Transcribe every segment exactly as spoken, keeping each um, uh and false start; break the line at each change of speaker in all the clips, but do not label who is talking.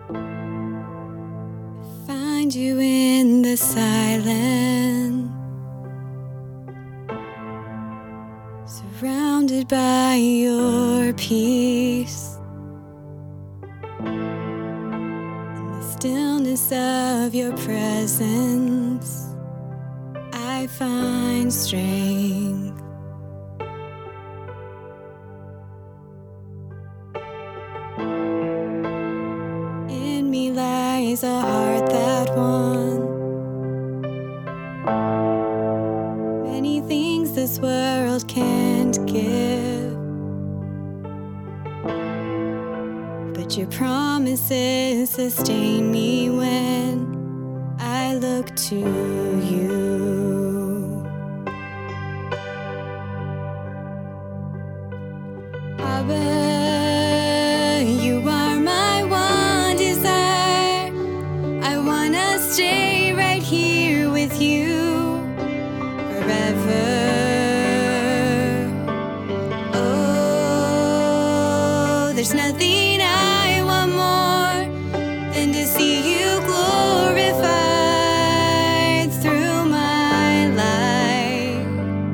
Find you in the silence, surrounded by your peace, in the stillness of your presence. I find strength. In me lies a heart that wants many things this world can't give, but your promises sustain me when I look to you. Abba, you are my one desire. I wanna stay right here with you forever. Oh, there's nothing I want more than to see you glorified through my life.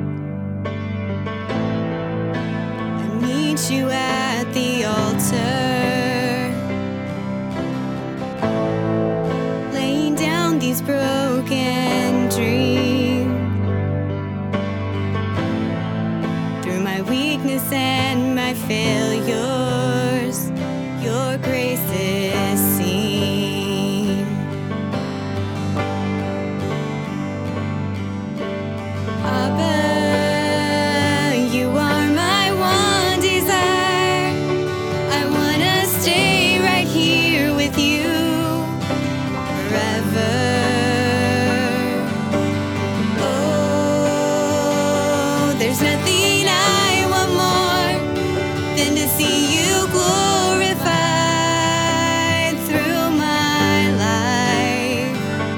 I meet you at the altar, laying down these broken dreams. Through my weakness and my failures, your grace is seen. Abba, you are my one desire. I wanna stay right here with you forever. Oh, there's nothing I want more than to see you glorified through my life.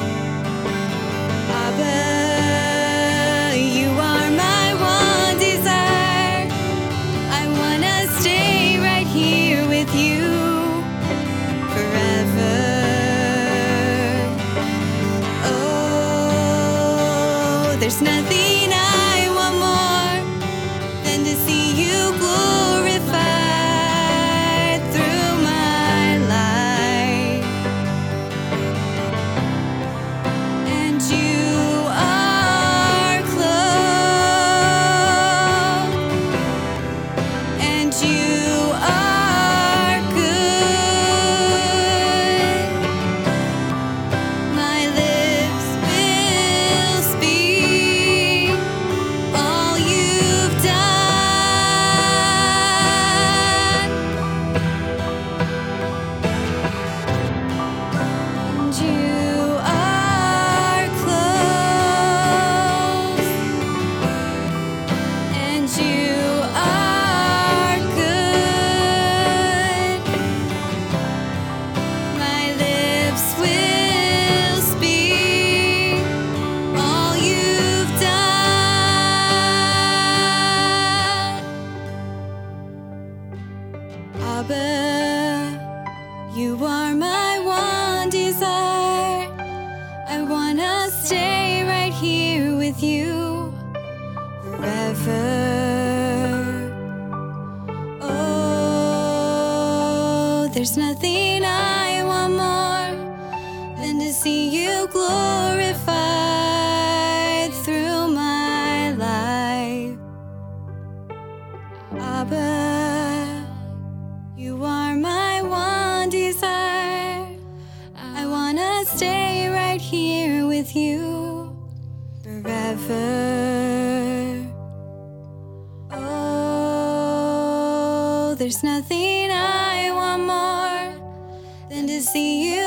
Abba, you are my one desire. I wanna stay right here with you forever. Oh, there's nothing I want more than to see you glorified through my life. And you are close, and you are good. My lips will speak all you've done. And you are close, and you are good. My lips will speak all you've done. Abba, you are my one desire. I wanna stay right here with you forever. Oh, there's nothing I want more than to see you glorified through my life. Abba, you are my one desire. I wanna stay right here with you forever. Oh, there's nothing I want more than to see you